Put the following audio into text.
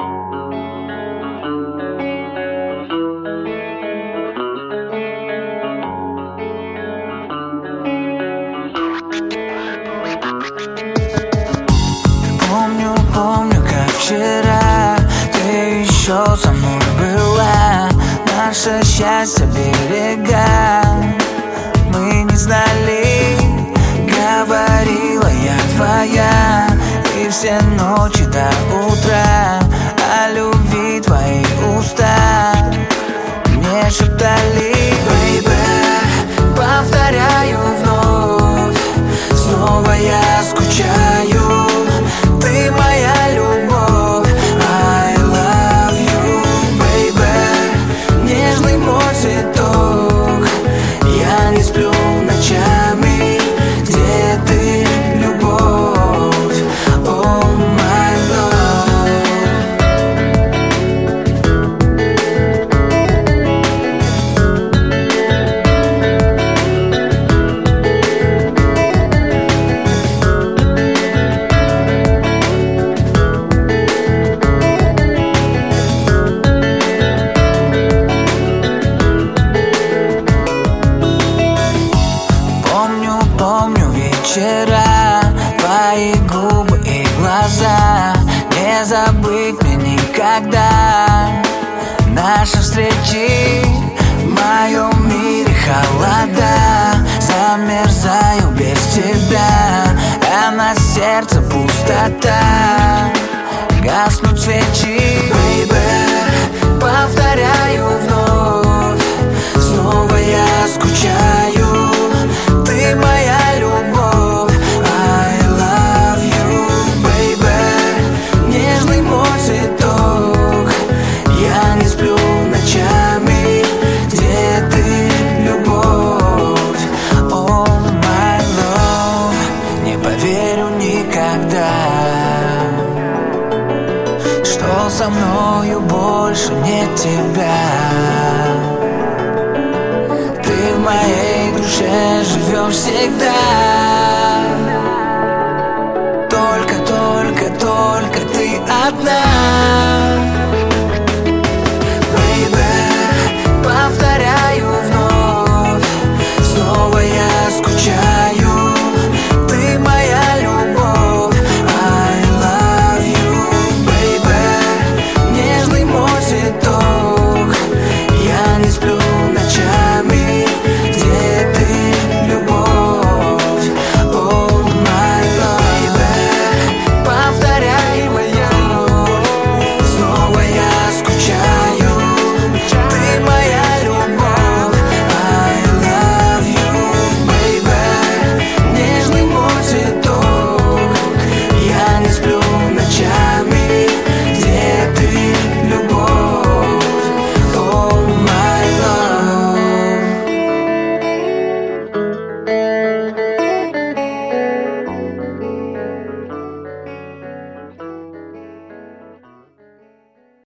Помню, как вчера ты еще со мной была. Наше счастье берега мы не знали. Говорила я твоя, и все ночи до утра о любви твои уста мне шептали. Baby, повторяю вновь, снова я скучаю. Ты моя любовь, I love you, baby. Нежный мой цветок, я не сплю ночами. Где ты, любовь, oh my love. Помню вечера, твои губы и глаза. Не забыть мне никогда наши встречи. В моем мире холода, замерзаю без тебя, а на сердце пустота. Гаснут свечи, baby, повторяю вновь, снова я скучаю. Ты моя любовь, I love you, baby. Нежный мой цветок, я не сплю ночами. Где ты, любовь, oh my love. Не поверю никогда, что со мною больше нет тебя. Ты в моей душе живешь всегда. Только ты одна. Baby, повторяю вновь, снова я скучаю. Ты моя любовь, I love you, baby. Нежный мой цветок, я не сплю ночами. Где ты, любовь, oh my love, baby. Повторяй моя любовь, снова я скучаю. Ты моя любовь, I love you, baby. Нежный мой цветок, я не сплю ночами. Где ты, любовь, oh my love.